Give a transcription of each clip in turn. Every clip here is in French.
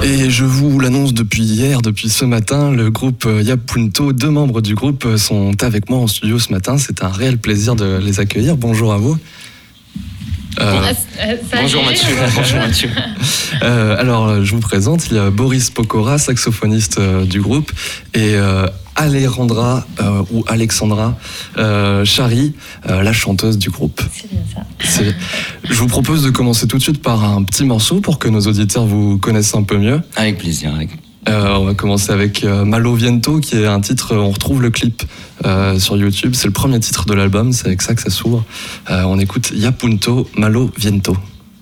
Et je vous l'annonce depuis hier, depuis ce matin, le groupe Yapunto, 2 membres du groupe sont avec moi en studio ce matin. C'est un réel plaisir de les accueillir. Bonjour à vous. Bonjour Mathieu. Bonjour Mathieu. Alors, je vous présente, il y a Boris Pokora, saxophoniste du groupe, et Alejandra ou Alexandra Chari, la chanteuse du groupe. C'est bien ça. Je vous propose de commencer tout de suite par un petit morceau pour que nos auditeurs vous connaissent un peu mieux. Avec plaisir. On va commencer avec Malo Viento, qui est un titre, on retrouve le clip sur YouTube, c'est le premier titre de l'album, c'est avec ça que ça s'ouvre. On écoute Yapunto, Malo Viento.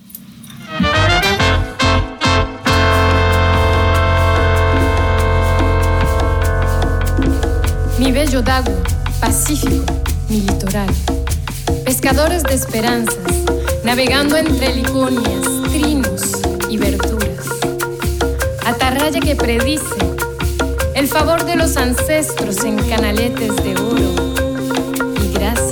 Mi bello Dagu, Pacífico, mi litoral. Pescadores de esperanzas, navegando entre liconias, trinos y verduras. Atarraya que predice el favor de los ancestros en canaletes de oro y gracias.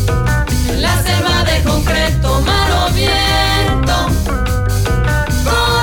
Concreto, malo viento,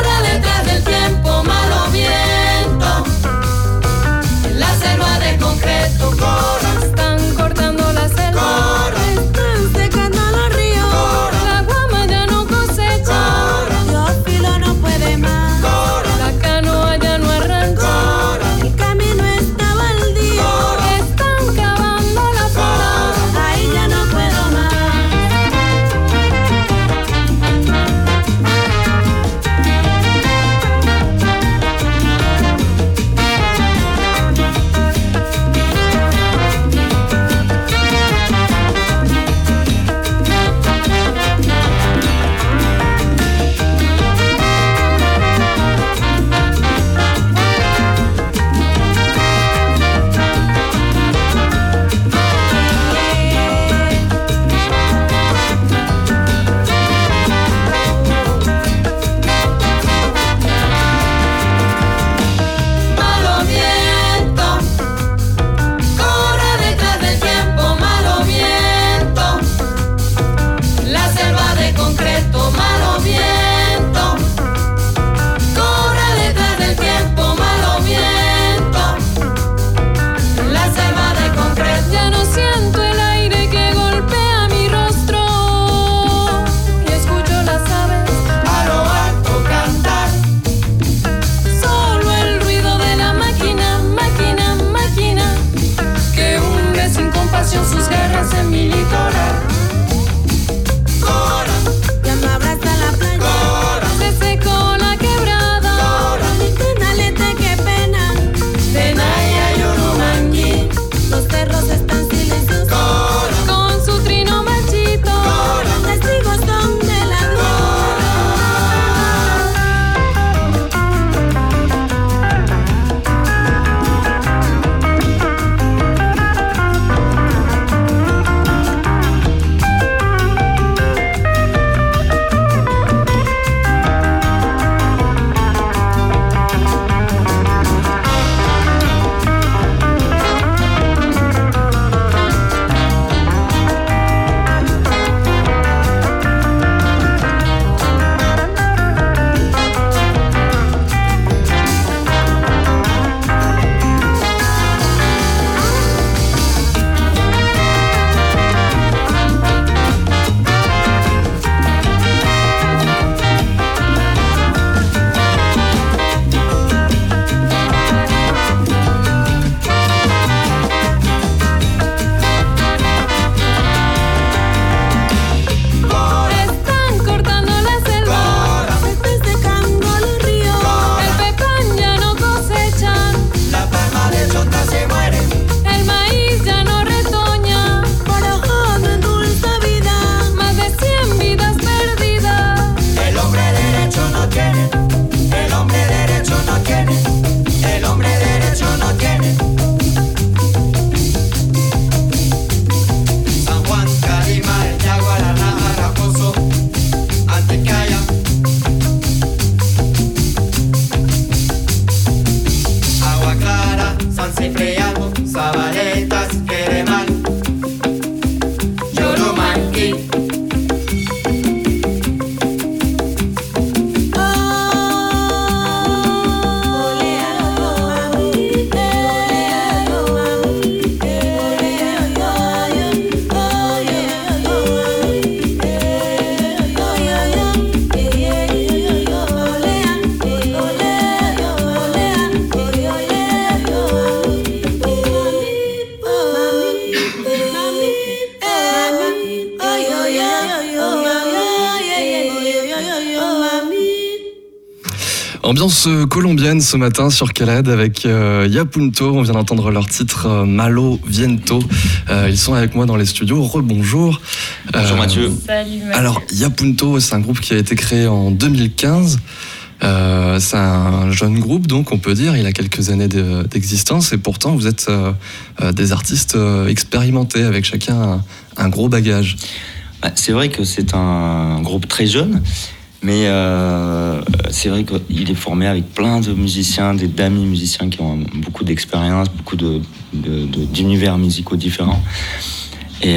Ambiance colombienne ce matin sur Caled avec Yapunto. On vient d'entendre leur titre Malo Viento. Ils sont avec moi dans les studios. Rebonjour. Bonjour Mathieu. Salut Mathieu. Alors Yapunto, c'est un groupe qui a été créé en 2015. C'est un jeune groupe, donc on peut dire, il a quelques années d'existence et pourtant vous êtes des artistes expérimentés avec chacun un gros bagage. C'est vrai que c'est un groupe très jeune, mais c'est vrai qu'il est formé avec plein de musiciens, d'amis musiciens qui ont beaucoup d'expérience, beaucoup d'univers musicaux différents. Et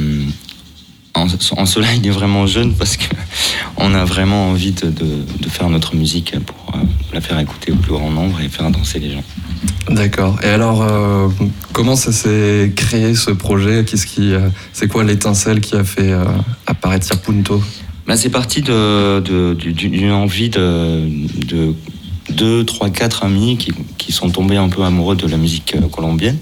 en cela, il est vraiment jeune parce qu'on a vraiment envie de faire notre musique pour la faire écouter au plus grand nombre et faire danser les gens. D'accord. Et alors, comment ça s'est créé ce projet ? C'est quoi l'étincelle qui a fait apparaître Yapunto ? C'est parti d'une envie de 2, 3, 4 amis qui sont tombés un peu amoureux de la musique colombienne.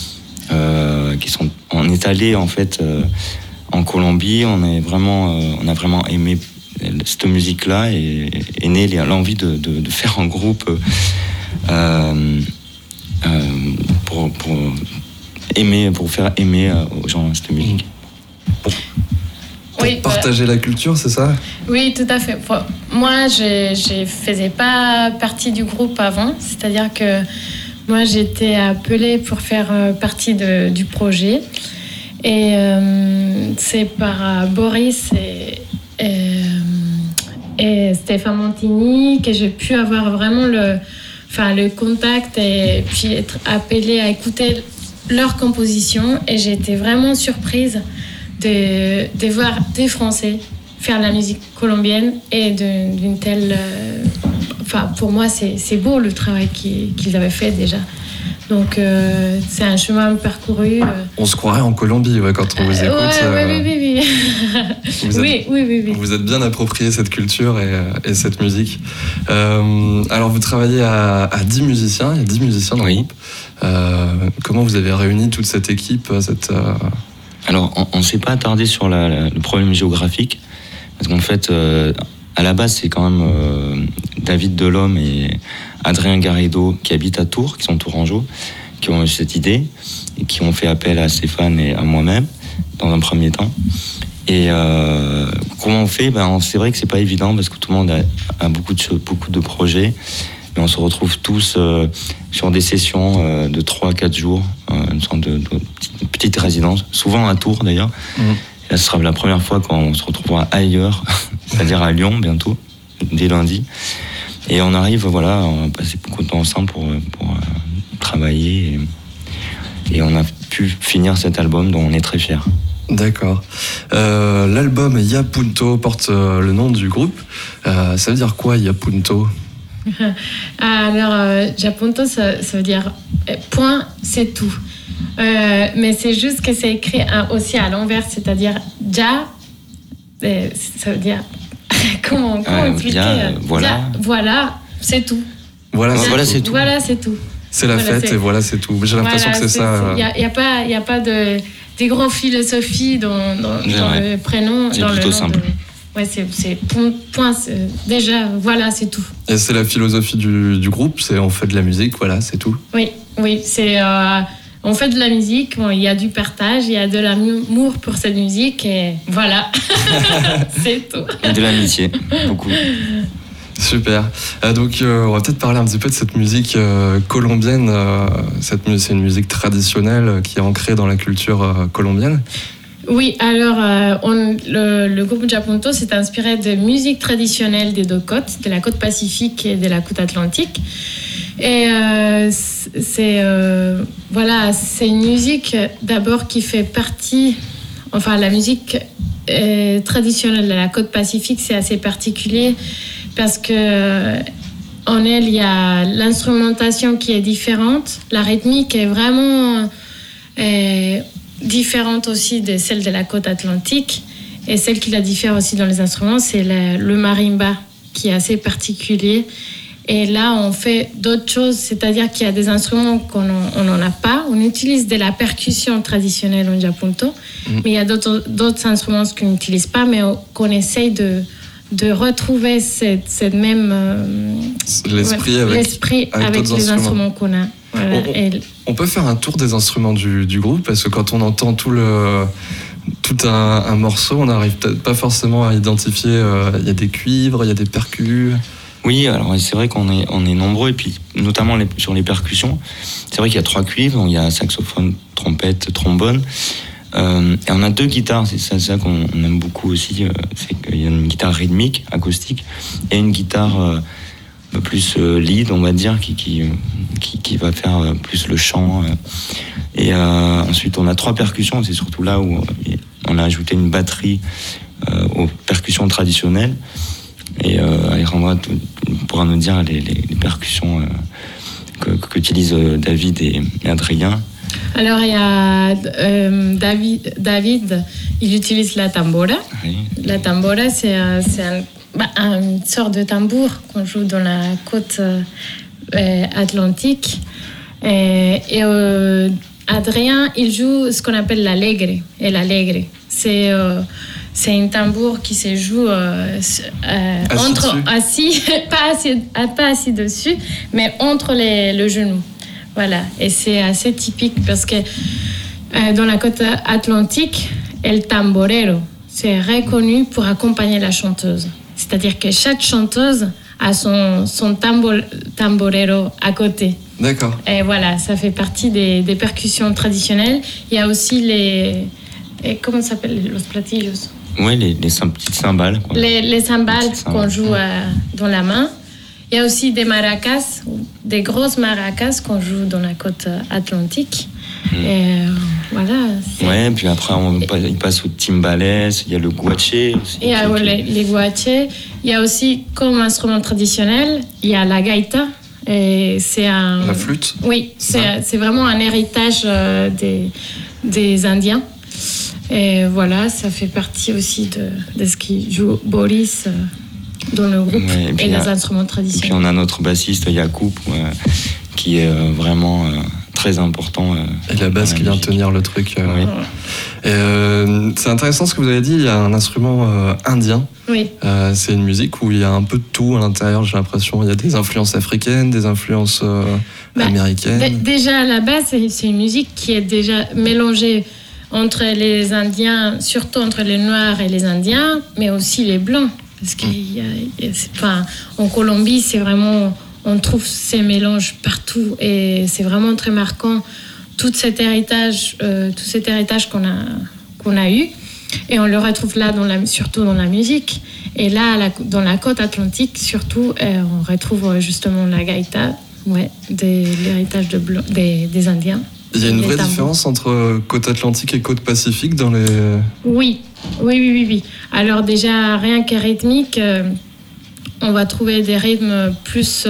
On est allé en fait en Colombie, on a vraiment aimé cette musique-là et est née l'envie de faire un groupe pour faire aimer aux gens cette musique. Pour partager la culture, c'est ça ? Oui, tout à fait. Moi, je faisais pas partie du groupe avant, c'est-à-dire que moi, j'étais appelée pour faire partie du projet. Et c'est par Boris et Stéphane Montini que j'ai pu avoir vraiment le contact et puis être appelée à écouter leur composition. Et j'ai été vraiment surprise de voir des Français faire la musique colombienne et d'une telle... pour moi, c'est beau le travail qu'ils avaient fait déjà. Donc, c'est un chemin parcouru. On se croirait en Colombie quand on vous écoute. Oui. Vous êtes bien approprié cette culture et cette musique. Alors, vous travaillez à 10 musiciens. Il y a 10 musiciens dans le groupe. Comment vous avez réuni toute cette équipe Alors, on ne s'est pas attardé sur le problème géographique. Parce qu'en fait, à la base, c'est quand même David Delhomme et Adrien Garrido qui habitent à Tours, qui sont tourangeaux, qui ont eu cette idée et qui ont fait appel à Stéphane et à moi-même dans un premier temps. Et comment on fait ? C'est vrai que c'est pas évident parce que tout le monde a beaucoup de projets, mais on se retrouve tous sur des sessions de 3-4 jours, une sorte de petite résidence, souvent à Tours d'ailleurs. Là, ce sera la première fois qu'on se retrouvera ailleurs, c'est-à-dire à Lyon bientôt, dès lundi. Et on arrive, on va passer beaucoup de temps ensemble pour travailler. Et on a pu finir cet album dont on est très fiers. D'accord. L'album Yapunto porte le nom du groupe. Ça veut dire quoi, Yapunto ? Alors, Yapunto, ça veut dire point, c'est tout. Mais c'est juste que c'est écrit aussi à l'envers, c'est-à-dire Ja, ça veut dire... Comment expliquer voilà, c'est tout. Voilà, c'est tout. Voilà, c'est tout. C'est la fête et voilà, c'est tout. J'ai l'impression que c'est ça. Il n'y a pas des grandes philosophies dans le prénom. C'est plutôt simple. C'est point. Déjà, voilà, c'est tout. Et c'est la philosophie du groupe, c'est on fait de la musique, voilà, c'est tout. Oui, c'est... on fait de la musique, il y a du partage, il y a de l'amour pour cette musique et voilà, c'est tout. Et de l'amitié, beaucoup. Super. Donc, on va peut-être parler un petit peu de cette musique colombienne. C'est une musique traditionnelle qui est ancrée dans la culture colombienne. Oui, alors le groupe Yapunto s'est inspiré de musique traditionnelle des deux côtes, de la côte Pacifique et de la côte Atlantique. Et c'est une musique d'abord qui fait partie, la musique traditionnelle de la côte Pacifique, c'est assez particulier parce que en elle, il y a l'instrumentation qui est différente, la rythmique est vraiment différente aussi de celle de la côte Atlantique et celle qui la diffère aussi dans les instruments, c'est le marimba qui est assez particulier. Et là, on fait d'autres choses, c'est-à-dire qu'il y a des instruments qu'on n'en a pas. On utilise de la percussion traditionnelle en Yapunto, mais il y a d'autres instruments qu'on n'utilise pas, mais qu'on essaye de de retrouver cette même l'esprit avec les instruments qu'on a. Voilà. On peut faire un tour des instruments du groupe, parce que quand on entend tout un morceau, on n'arrive peut-être pas forcément à identifier. Il y a des cuivres, il y a des percus. Oui, alors c'est vrai qu'on est nombreux, et puis notamment sur les percussions. C'est vrai qu'il y a 3 cuivres, il y a saxophone, trompette, trombone. Et on a 2 guitares, c'est ça qu'on aime beaucoup aussi, c'est qu'il y a une guitare rythmique, acoustique, et une guitare plus lead, on va dire, qui va faire plus le chant. Et ensuite, on a 3 percussions, c'est surtout là où on a ajouté une batterie aux percussions traditionnelles. Et Alejandra pourra nous dire les percussions qu'utilisent David et Adrien. Alors, il y a David, il utilise la tambora. Oui. La tambora, c'est une sorte de tambour qu'on joue dans la côte atlantique. Et Adrien, il joue ce qu'on appelle l'alegre. Et l'alegre, c'est un tambour qui se joue pas assis dessus, mais entre le genou. Voilà, et c'est assez typique parce que dans la côte atlantique, el tamborero, c'est reconnu pour accompagner la chanteuse. C'est-à-dire que chaque chanteuse a son tamborero à côté. D'accord. Et voilà, ça fait partie des percussions traditionnelles. Il y a aussi comment ça s'appelle, los platillos? Oui, les petites cymbales. Les cymbales qu'on joue dans la main. Il y a aussi des maracas, des grosses maracas qu'on joue dans la côte atlantique. Et voilà. Ouais, puis après, il passe au timbales, il y a le guaché aussi. Il y a les guachés. Il y a aussi, comme instrument traditionnel, il y a la gaita. Et la flûte. Oui, c'est vraiment un héritage des Indiens. Et voilà, ça fait partie aussi de ce qui joue Boris dans le groupe, et les instruments traditionnels. Et puis on a notre bassiste Yacoub, qui est vraiment très important. Et la basse qui vient tenir le truc. Oui. C'est intéressant ce que vous avez dit, il y a un instrument indien. Oui. C'est une musique où il y a un peu de tout à l'intérieur, j'ai l'impression. Il y a des influences africaines, des influences américaines. Déjà, à la base, c'est une musique qui est déjà mélangée entre les Indiens, surtout entre les Noirs et les Indiens, mais aussi les Blancs. Parce qu'en Colombie, c'est vraiment, on trouve ces mélanges partout et c'est vraiment très marquant tout cet héritage qu'on a eu, et on le retrouve là surtout dans la musique. Et là, dans la côte atlantique, surtout, on retrouve justement la gaïta, l'héritage des Indiens. Il y a une vraie différence entre côte atlantique et côte pacifique dans les... Oui. Alors déjà, rien que rythmique, on va trouver des rythmes plus...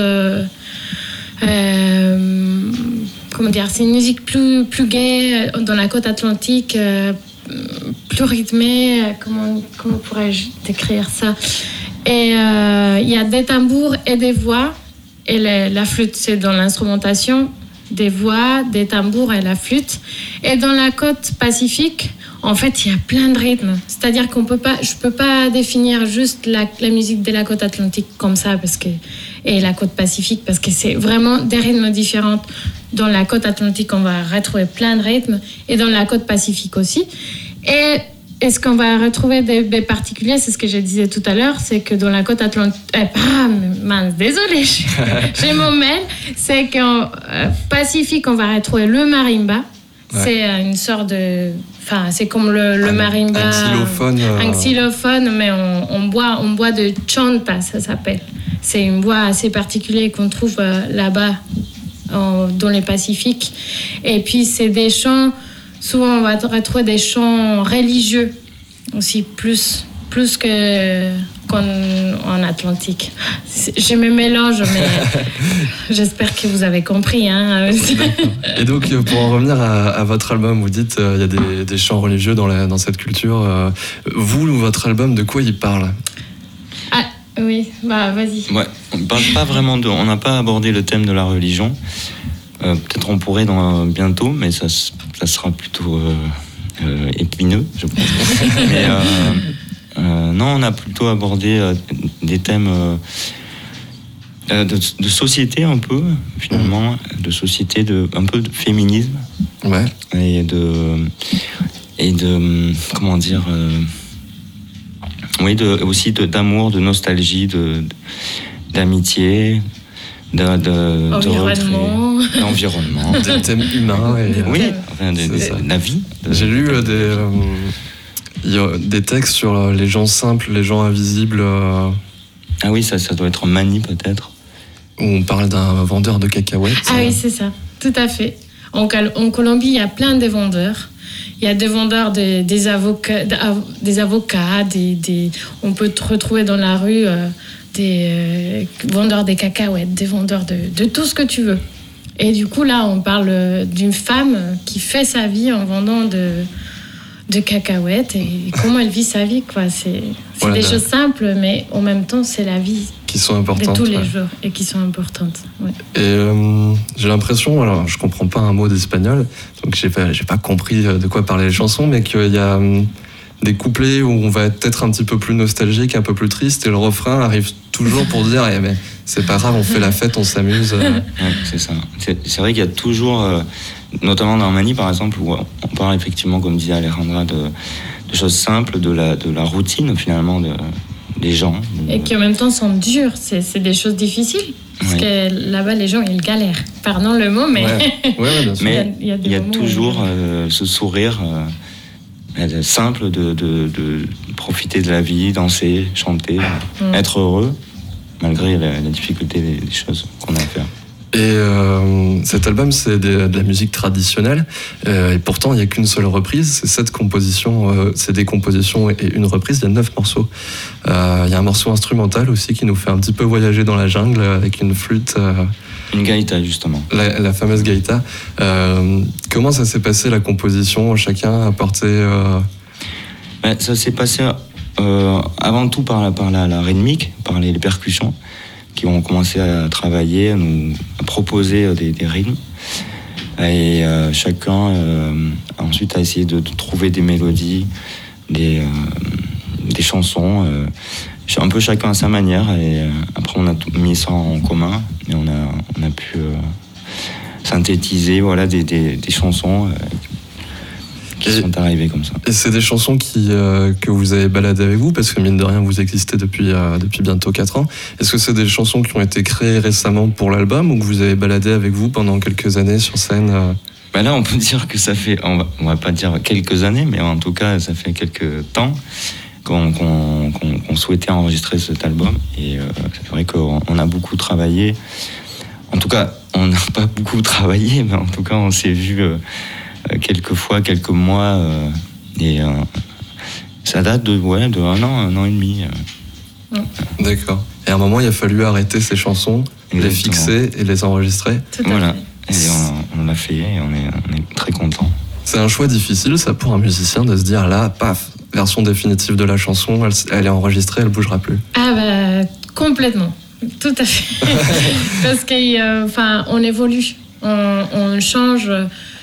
comment dire, c'est une musique plus gaie dans la côte atlantique, plus rythmée. Comment pourrais-je décrire ça? Et il y a des tambours et des voix. Et la flûte, c'est dans l'instrumentation. Des voix, des tambours et la flûte. Et dans la côte pacifique, en fait, il y a plein de rythmes. C'est-à-dire je peux pas définir juste la musique de la côte atlantique comme ça, et la côte pacifique, parce que c'est vraiment des rythmes différents. Dans la côte atlantique, on va retrouver plein de rythmes, et dans la côte pacifique aussi. Et ce qu'on va retrouver des particuliers, c'est ce que je disais tout à l'heure, c'est que dans la côte atlantique... désolée, j'ai mon mail. C'est qu'en Pacifique, on va retrouver le marimba. Ouais. C'est une sorte de... Enfin, c'est comme le marimba... Un xylophone, mais on boit de chanta, ça s'appelle. C'est une bois assez particulière qu'on trouve là-bas, dans les Pacifiques. Et puis, c'est des chants... Souvent, on va retrouver des chants religieux aussi, plus qu'en Atlantique. Je me mélange, mais j'espère que vous avez compris. Hein. Et donc, pour en revenir à votre album, vous dites qu'il y a des chants religieux dans cette culture. Vous, votre album, de quoi il parle ? Ah, oui, vas-y. Ouais, on ne parle pas vraiment on n'a pas abordé le thème de la religion. Peut-être on pourrait bientôt, mais ça sera plutôt épineux, je pense. Mais Non, on a plutôt abordé des thèmes de société un peu, finalement, de société, un peu de féminisme. Ouais. Et de comment dire, oui, aussi d'amour, de nostalgie, d'amitié, environnement. D'environnement. Des thèmes humains. Oui, enfin, la vie. J'ai lu des textes sur les gens simples, les gens invisibles. Ah oui, ça doit être Mani peut-être. Où on parle d'un vendeur de cacahuètes. Ah oui, c'est ça, tout à fait. En Colombie, il y a plein de vendeurs. Il y a des vendeurs, des avocats, on peut retrouver dans la rue des vendeurs de cacahuètes, des vendeurs de tout ce que tu veux. Et du coup, là, on parle d'une femme qui fait sa vie en vendant de cacahuètes et comment elle vit sa vie, quoi. C'est des choses simples, mais en même temps, c'est la vie qui sont importantes, de tous les jours et qui sont importantes. Ouais. Et j'ai l'impression, alors je comprends pas un mot d'espagnol, donc j'ai pas compris de quoi parlaient les chansons, mais qu'il y a des couplets où on va être peut-être un petit peu plus nostalgique, un peu plus triste, et le refrain arrive toujours pour dire mais c'est pas grave, on fait la fête, on s'amuse. Ouais, c'est ça. C'est vrai qu'il y a toujours, notamment dans Mani par exemple, où on parle effectivement, comme disait Alejandra, de choses simples, de la routine finalement des gens. Et qui en même temps sont durs, c'est des choses difficiles. Parce que là-bas, les gens, ils galèrent. Pardon le mot, mais... Ouais, bien sûr. Mais il y a toujours ce sourire simple de profiter de la vie, danser, chanter, être heureux, malgré la difficulté des choses qu'on a à faire. Et cet album, c'est de la musique traditionnelle, et pourtant il n'y a qu'une seule reprise, c'est 7 compositions, c'est des compositions et une reprise, il y a 9 morceaux. Il y a un morceau instrumental aussi qui nous fait un petit peu voyager dans la jungle avec une flûte. Une gaïta, justement. La fameuse gaïta. Comment ça s'est passé, la composition? Chacun a apporté... Ça s'est passé avant tout par la rythmique, par les percussions, qui ont commencé à travailler, à proposer des rythmes. Et chacun ensuite a essayé de trouver des mélodies, des chansons, un peu chacun à sa manière. Et après, on a mis ça en commun et on a pu synthétiser des chansons qui sont arrivées comme ça. Et c'est des chansons que vous avez baladées avec vous, parce que mine de rien, vous existez depuis bientôt 4 ans. Est-ce que c'est des chansons qui ont été créées récemment pour l'album, ou que vous avez baladé avec vous pendant quelques années sur scène? Là, on peut dire que ça fait, on va pas dire quelques années, mais en tout cas, ça fait quelques temps qu'on souhaitait enregistrer cet album. Et c'est vrai qu'on a beaucoup travaillé. En tout cas, on n'a pas beaucoup travaillé, mais en tout cas, on s'est vu... quelques fois, quelques mois, et ça date de 1 an et demi. D'accord. Et à un moment, il a fallu arrêter ces chansons, les fixer et les enregistrer. Voilà. Et on l'a fait et on est très contents. C'est un choix difficile, ça, pour un musicien, de se dire là, paf, version définitive de la chanson, elle est enregistrée, elle bougera plus. Complètement. Tout à fait. Parce qu'on évolue, on change.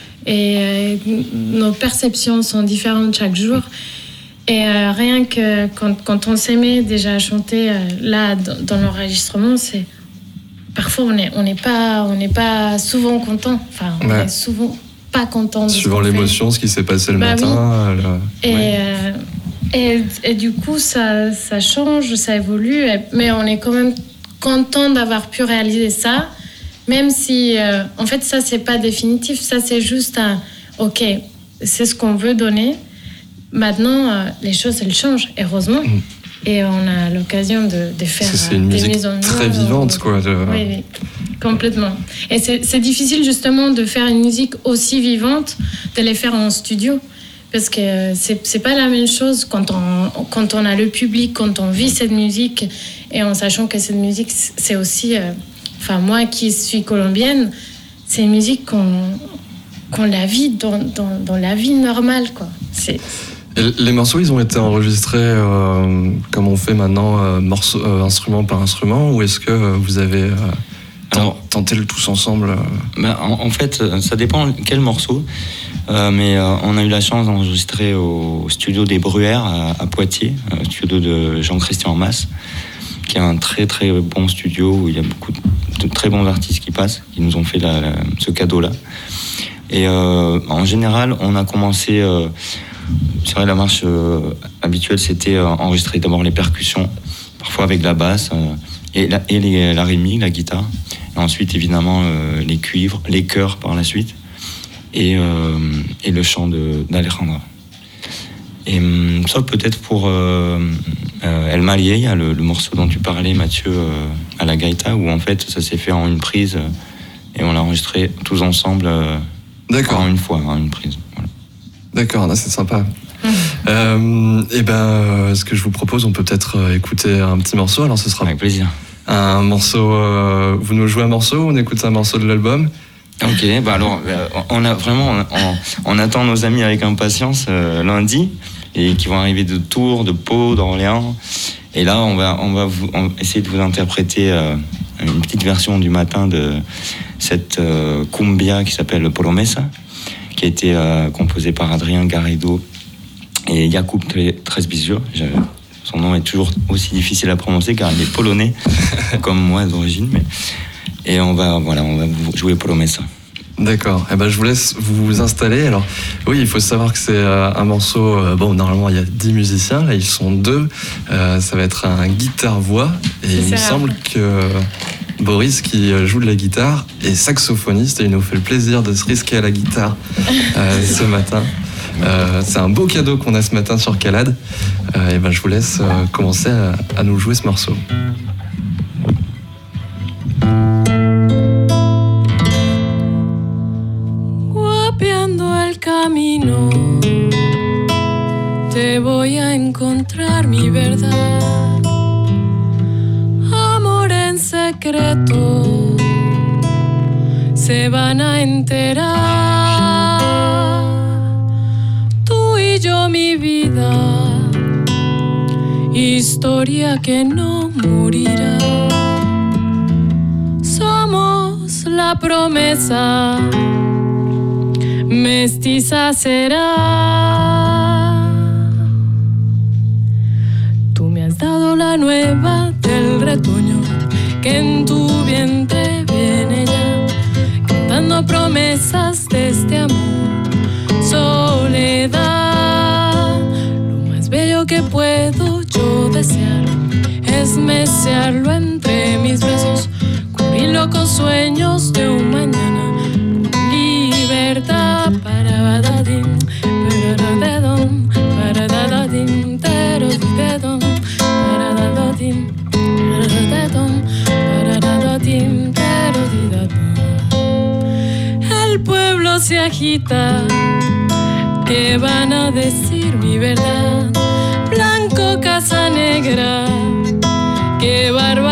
Et nos perceptions sont différentes chaque jour. Et rien que quand on s'aimait déjà à chanter là dans l'enregistrement, c'est parfois on n'est pas souvent content. Enfin, on est souvent pas content. Suivant l'émotion, ce qui s'est passé le matin. Oui. Et du coup, ça change, ça évolue. Mais on est quand même content d'avoir pu réaliser ça. Même si, en fait, ça, c'est pas définitif. Ça, c'est juste OK, c'est ce qu'on veut donner. Maintenant, les choses, elles changent, heureusement. Et on a l'occasion de faire c'est une musique très vivante, quoi. Oui, complètement. Et c'est difficile, justement, de faire une musique aussi vivante, de les faire en studio. Parce que c'est pas la même chose quand on a le public, quand on vit cette musique, et en sachant que cette musique, c'est aussi... moi qui suis colombienne, c'est une musique qu'on la vit dans la vie normale, quoi. Les morceaux, ils ont été enregistrés comme on fait maintenant, instrument par instrument, ou est-ce que vous avez tenter le tous ensemble En fait, ça dépend quel morceau. Mais on a eu la chance d'enregistrer au studio des Bruyères à Poitiers, studio de Jean-Christian Mas, qui est un très très bon studio où il y a beaucoup de très bons artistes qui passent, qui nous ont fait ce cadeau-là. Et en général, on a commencé... c'est vrai, la marche habituelle, c'était enregistrer d'abord les percussions, parfois avec la basse, et la rythmique, la guitare. Et ensuite, évidemment, les cuivres, les chœurs par la suite. Et le chant d'Alejandra. Et ça, peut-être pour El Marié, il y a le morceau dont tu parlais, Mathieu, à la gaïta, où en fait, ça s'est fait en une prise, et on l'a enregistré tous ensemble D'accord. en une fois, en une prise. Voilà. D'accord, là, c'est sympa. Ce que je vous propose, on peut peut-être écouter un petit morceau. Alors, ce sera avec plaisir. Un morceau. Vous nous jouez un morceau ou on écoute un morceau de l'album? Ok, alors on a vraiment, on attend nos amis avec impatience lundi, et qui vont arriver de Tours, de Pau, d'Orléans. Et là, on va essayer de vous interpréter une petite version du matin de cette cumbia qui s'appelle Promesa, qui a été composée par Adrien Garrido et Jakub Tresbizio. Son nom est toujours aussi difficile à prononcer car il est polonais, comme moi d'origine. Et on va vous jouer Promesa. D'accord. Je vous laisse vous installer. Alors, oui, il faut savoir que c'est un morceau... normalement, il y a 10 musiciens. Là, ils sont 2. Ça va être un guitare-voix. Et il me semble que Boris, qui joue de la guitare, est saxophoniste. Et il nous fait le plaisir de se risquer à la guitare ce matin. C'est un beau cadeau qu'on a ce matin sur Calade. Je vous laisse commencer à nous jouer ce morceau. Camino, te voy a encontrar mi verdad, amor en secreto, se van a enterar, tú y yo mi vida, historia que no morirá, somos la promesa, mestiza será. Tú me has dado la nueva del retoño que en tu vientre viene ya, cantando promesas de este amor, soledad. Lo más bello que puedo yo desear es meciarlo entre mis besos, cubrirlo con sueños de un mañana, libertad. Para badadín, para dadadón, para dadadín, tero didedón, para dadadín, para dadadón, para dadadín, tero didadón. El pueblo se agita, ¿qué van a decir mi verdad? Blanco, casa negra, qué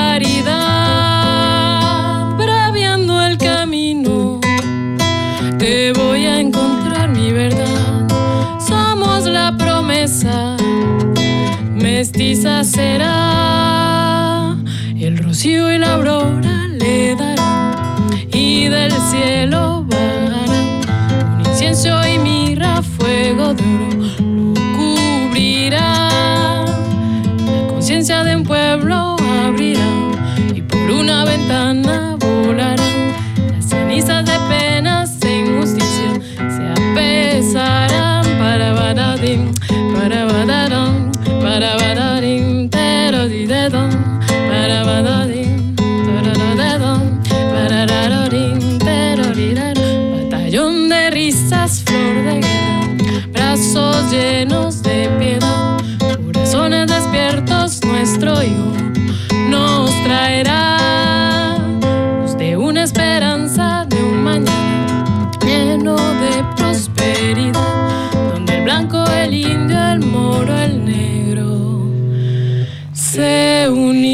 barbaridad, braviando el camino. Te voy a encontrar mi verdad, somos la promesa, mestiza será. El rocío y la aurora le darán, y del cielo bajarán un incienso y mirra, fuego de oro lo cubrirá. La conciencia de un pueblo abrirá, y por una ventana volarán las cenizas de penas injusticia, se apesarán. Para badadim, para badadim, para badadim, tero didedom, para badadim, tero didedom, para badadim, tero didedom. Batallón de risas, flor de guerra, brazos llenos de piedad, corazones despiertos, nuestro hijo nos traerá luz de una esperanza, de un mañana lleno de prosperidad, donde el blanco, el indio, el moro, el negro se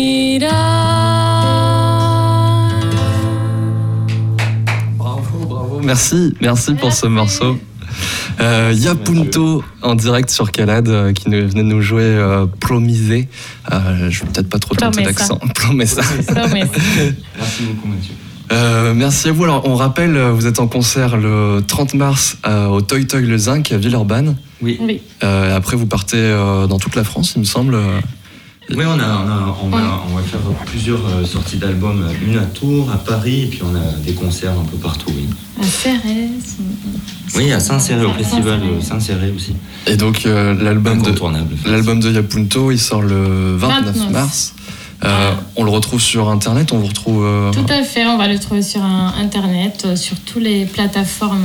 unirán. Bravo, merci pour ce morceau. Yapunto en direct sur Calade qui venait de nous jouer Promisé. Je vais peut-être pas trop tenter l'accent. Promesa. Merci beaucoup, Mathieu. Merci à vous. Alors, on rappelle, vous êtes en concert le 30 mars au Toy Toy Le Zinc à Villeurbanne. Oui. Après, vous partez dans toute la France, il me semble. Oui, on va faire plusieurs sorties d'albums, une à Tours, à Paris, et puis on a des concerts un peu partout, oui. À Cérès. Oui, à Saint-Céré, au festival Saint-Céré aussi. Et donc, l'album de Yapunto, il sort le 29 mars. On le retrouve sur Internet, on vous retrouve... Tout à fait, on va le trouver sur Internet, sur toutes les plateformes...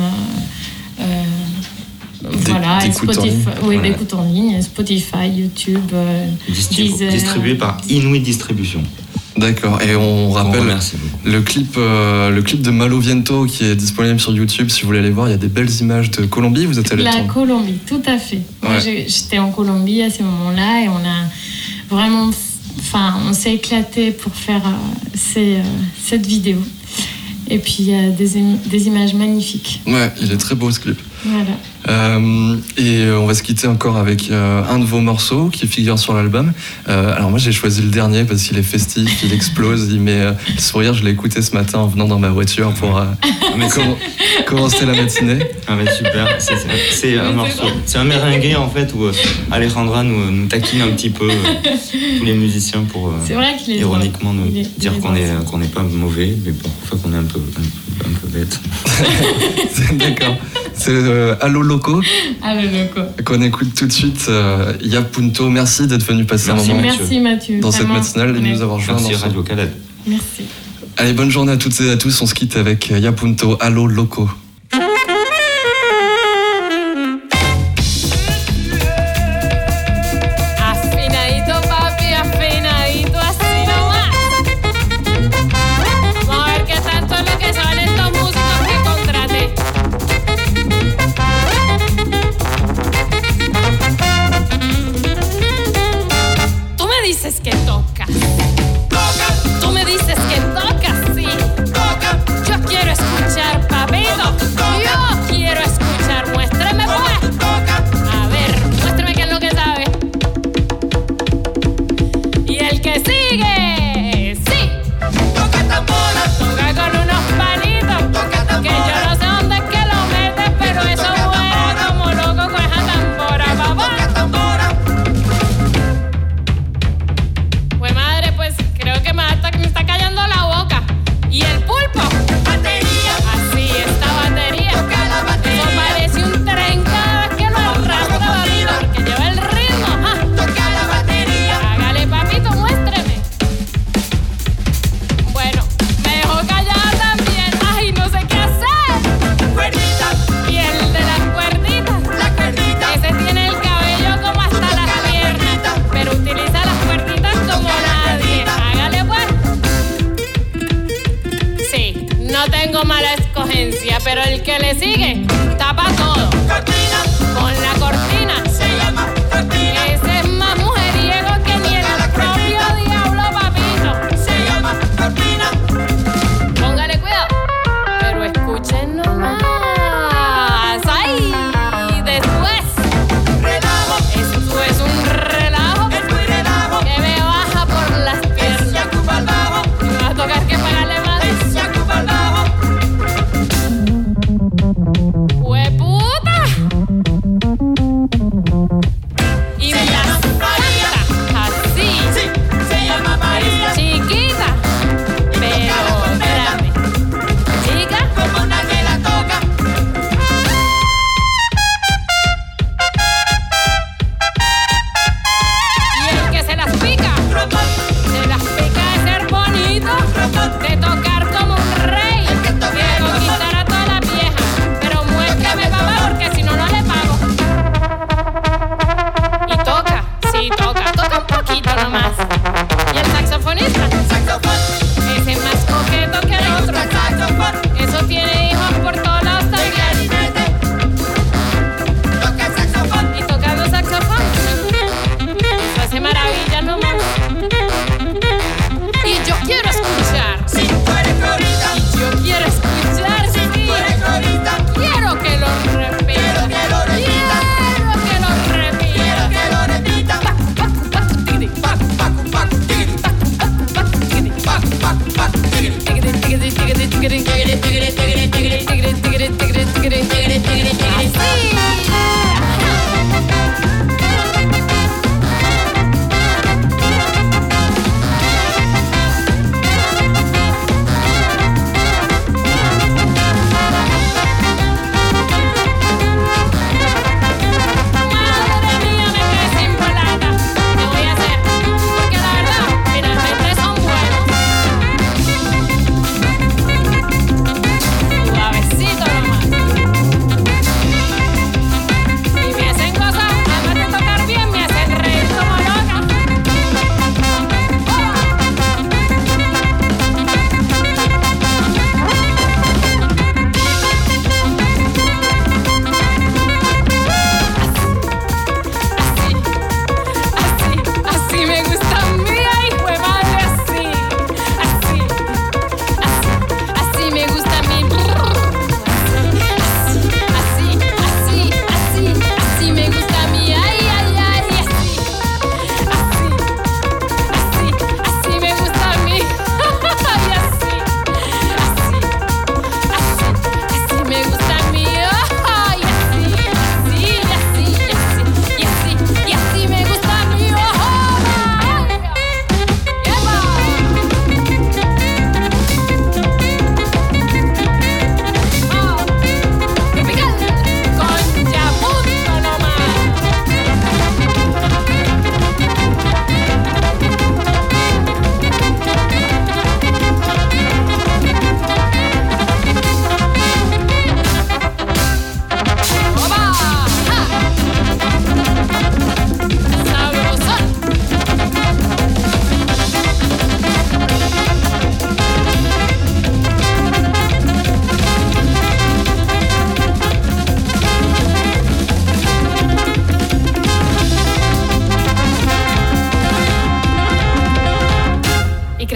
d'écoute en ligne, Spotify, YouTube, Deezer. Distribué par Inuit Distribution. D'accord, et on rappelle le clip de Malo Viento qui est disponible sur YouTube. Si vous voulez aller voir, il y a des belles images de Colombie. Vous êtes allé Colombie, tout à fait. Ouais. Moi, j'étais en Colombie à ce moment-là et on a vraiment, on s'est éclaté pour faire cette vidéo. Et puis il y a des images magnifiques. Ouais, il est très beau ce clip. Voilà. Et on va se quitter encore avec un de vos morceaux qui figure sur l'album. Alors moi j'ai choisi le dernier parce qu'il est festif, il explose, il met le sourire. Je l'ai écouté ce matin en venant dans ma voiture pour commencer la matinée. Ah mais super, c'est un morceau. C'est un merengue en fait où Alejandra nous taquine un petit peu tous les musiciens pour ironiquement nous dire qu'on n'est pas mauvais, mais parfois qu'on est un peu bête. D'accord. C'est Allo Loco. Allo Loco. Qu'on écoute tout de suite. Yapunto, merci d'être venu passer un moment Mathieu, dans cette matinale et de nous avoir rejoints. Merci Radio Calade. Merci. Allez, bonne journée à toutes et à tous. On se quitte avec Yapunto, Allo Loco. Pero el que le sigue tapa todo. Cortina. Con la cortina. Se llama cortina. Ese es más mujeriego que ni el propio diablo, papito. Se llama cortina. Póngale cuidado. Pero escuchen nomás. Ay, después. Relajo. Esto es un relajo. Es muy relajo. Que me baja por las piernas. Se ocupa el bajo. Me va a tocar que pagarle más. Se ocupa el bajo. Pues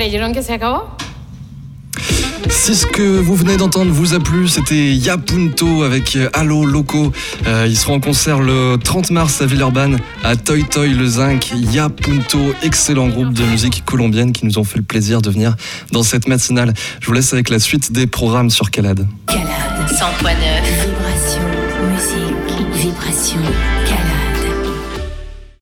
¿Creyeron que se acabó? Si ce que vous venez d'entendre vous a plu, c'était Ya Punto avec Allo Loco. Ils seront en concert le 30 mars à Villeurbanne, à Toy Toy le Zinc. Ya Punto, excellent groupe de musique colombienne qui nous ont fait le plaisir de venir dans cette matinale. Je vous laisse avec la suite des programmes sur Calade. Calade 100.9. Vibration, musique, vibration.